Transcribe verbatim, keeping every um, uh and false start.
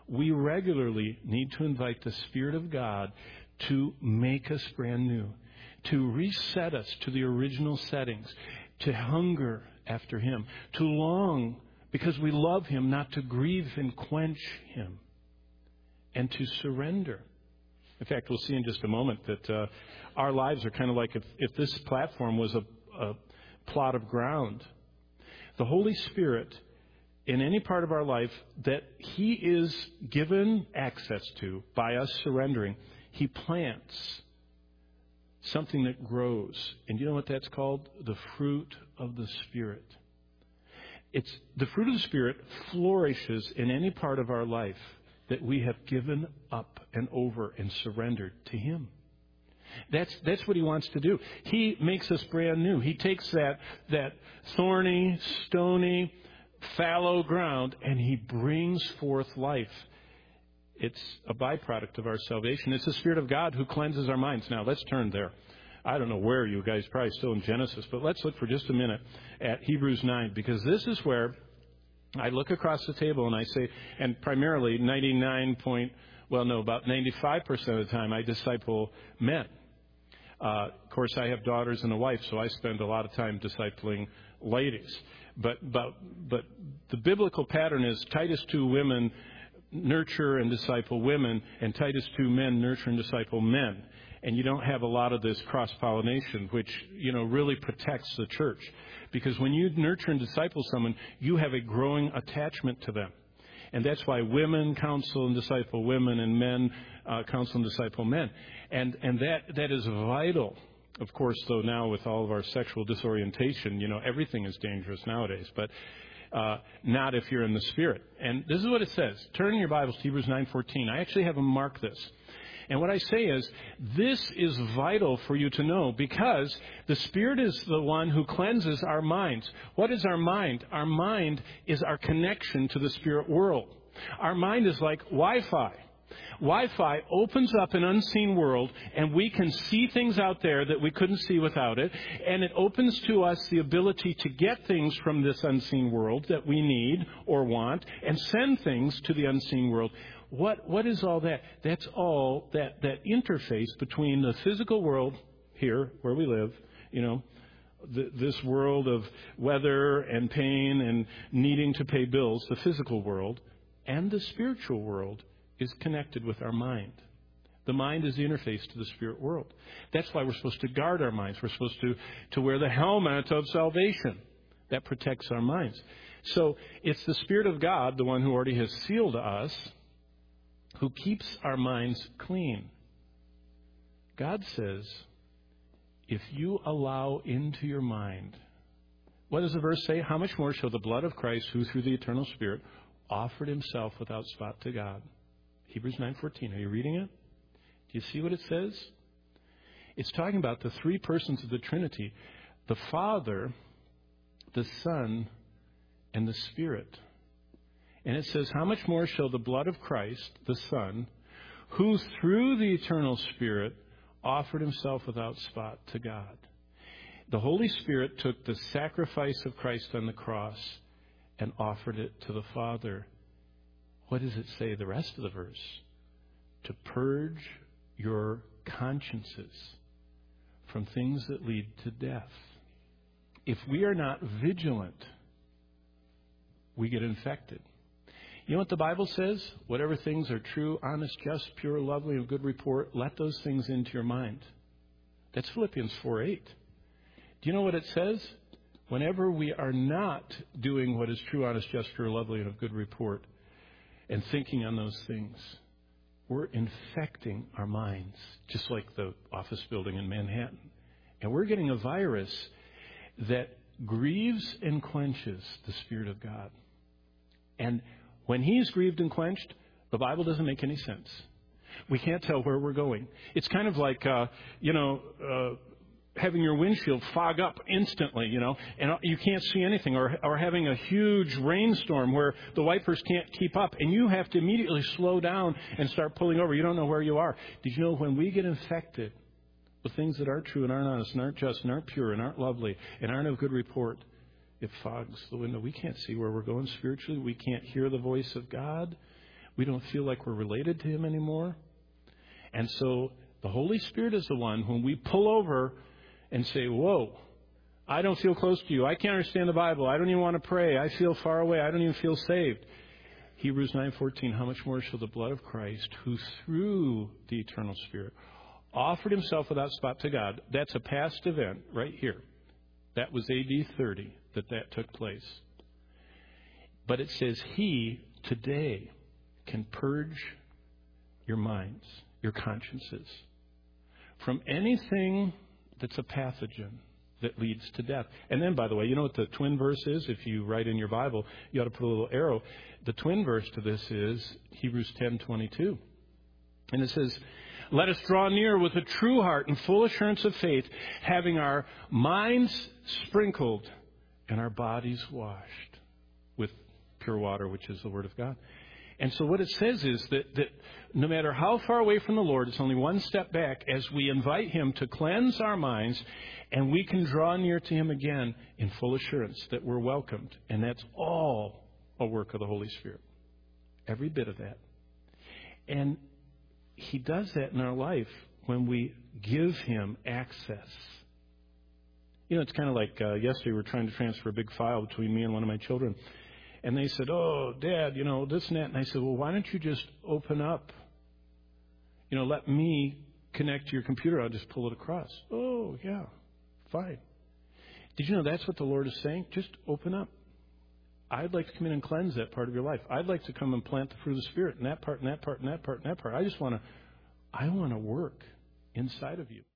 we regularly need to invite the Spirit of God to make us brand new, to reset us to the original settings, to hunger after Him, to long because we love Him, not to grieve and quench Him, and to surrender. In fact, we'll see in just a moment that uh, our lives are kind of like if, if this platform was a, a plot of ground. The Holy Spirit, in any part of our life that He is given access to by us surrendering, He plants something that grows. And you know what that's called? The fruit of the Spirit. It's the fruit of the Spirit flourishes in any part of our life that we have given up and over and surrendered to Him. That's that's what He wants to do. He makes us brand new. He takes that that thorny, stony, fallow ground and He brings forth life. It's a byproduct of our salvation. It's the Spirit of God who cleanses our minds. Now, let's turn there. I don't know where you guys, probably still in Genesis, but let's look for just a minute at Hebrews nine, because this is where I look across the table and I say, and primarily ninety-nine point, well, no, about ninety-five percent of the time I disciple men. Uh, of course, I have daughters and a wife, so I spend a lot of time discipling ladies. But but but the biblical pattern is Titus two women nurture and disciple women, and Titus two men nurture and disciple men. And you don't have a lot of this cross-pollination, which, you know, really protects the church. Because when you nurture and disciple someone, you have a growing attachment to them. And that's why women counsel and disciple women, and men uh, counsel and disciple men. And and that that is vital. Of course, though, now with all of our sexual disorientation, you know, everything is dangerous nowadays. But uh, not if you're in the Spirit. And this is what it says. Turn in your Bibles to Hebrews nine fourteen. I actually have them mark this. And what I say is, this is vital for you to know, because the Spirit is the one who cleanses our minds. What is our mind? Our mind is our connection to the spirit world. Our mind is like Wi-Fi. Wi-Fi opens up an unseen world, and we can see things out there that we couldn't see without it. And it opens to us the ability to get things from this unseen world that we need or want, and send things to the unseen world. What what is all that? That's all that, that interface between the physical world here, where we live, you know, the, this world of weather and pain and needing to pay bills, the physical world, and the spiritual world is connected with our mind. The mind is the interface to the spirit world. That's why we're supposed to guard our minds. We're supposed to, to wear the helmet of salvation that protects our minds. So it's the Spirit of God, the one who already has sealed us, who keeps our minds clean. God says, if you allow into your mind, what does the verse say? How much more shall the blood of Christ, who through the eternal Spirit offered Himself without spot to God? Hebrews nine fourteen. Are you reading it? Do you see what it says? It's talking about the three persons of the Trinity, the Father, the Son, and the Spirit. And it says, how much more shall the blood of Christ, the Son, who through the eternal Spirit offered Himself without spot to God. The Holy Spirit took the sacrifice of Christ on the cross and offered it to the Father. What does it say, the rest of the verse? To purge your consciences from things that lead to death. If we are not vigilant, we get infected. You know what the Bible says? Whatever things are true, honest, just, pure, lovely, and good report, let those things into your mind. That's Philippians four eight. Do you know what it says? Whenever we are not doing what is true, honest, just, pure, lovely, and of good report, and thinking on those things, we're infecting our minds, just like the office building in Manhattan. And we're getting a virus that grieves and quenches the Spirit of God. And when He's grieved and quenched, the Bible doesn't make any sense. We can't tell where we're going. It's kind of like, uh, you know, uh, having your windshield fog up instantly, you know, and you can't see anything, or or having a huge rainstorm where the wipers can't keep up, and you have to immediately slow down and start pulling over. You don't know where you are. Did you know when we get infected with things that aren't true and aren't honest and aren't just and aren't pure and aren't lovely and aren't of good report, it fogs the window. We can't see where we're going spiritually. We can't hear the voice of God. We don't feel like we're related to him anymore. And so the Holy Spirit is the one when we pull over and say, whoa, I don't feel close to you. I can't understand the Bible. I don't even want to pray. I feel far away. I don't even feel saved. Hebrews nine fourteen, how much more shall the blood of Christ, who through the eternal Spirit offered himself without spot to God. That's a past event right here. That was A D thirty that that took place. But it says he today can purge your minds, your consciences, from anything that's a pathogen that leads to death. And then, by the way, you know what the twin verse is? If you write in your Bible, you ought to put a little arrow. The twin verse to this is Hebrews ten twenty-two. And it says, let us draw near with a true heart and full assurance of faith, having our minds sprinkled and our bodies washed with pure water, which is the Word of God. And so what it says is that, that no matter how far away from the Lord, it's only one step back as we invite him to cleanse our minds, and we can draw near to him again in full assurance that we're welcomed. And that's all a work of the Holy Spirit. Every bit of that. And he does that in our life when we give him access. You know, it's kind of like uh, yesterday we were trying to transfer a big file between me and one of my children. And they said, oh, Dad, you know, this and that. And I said, well, why don't you just open up? You know, let me connect to your computer. I'll just pull it across. Oh, yeah, fine. Did you know that's what the Lord is saying? Just open up. I'd like to come in and cleanse that part of your life. I'd like to come and plant the fruit of the Spirit in that part, and that part, and that part, and that part. I just want to, I want to work inside of you.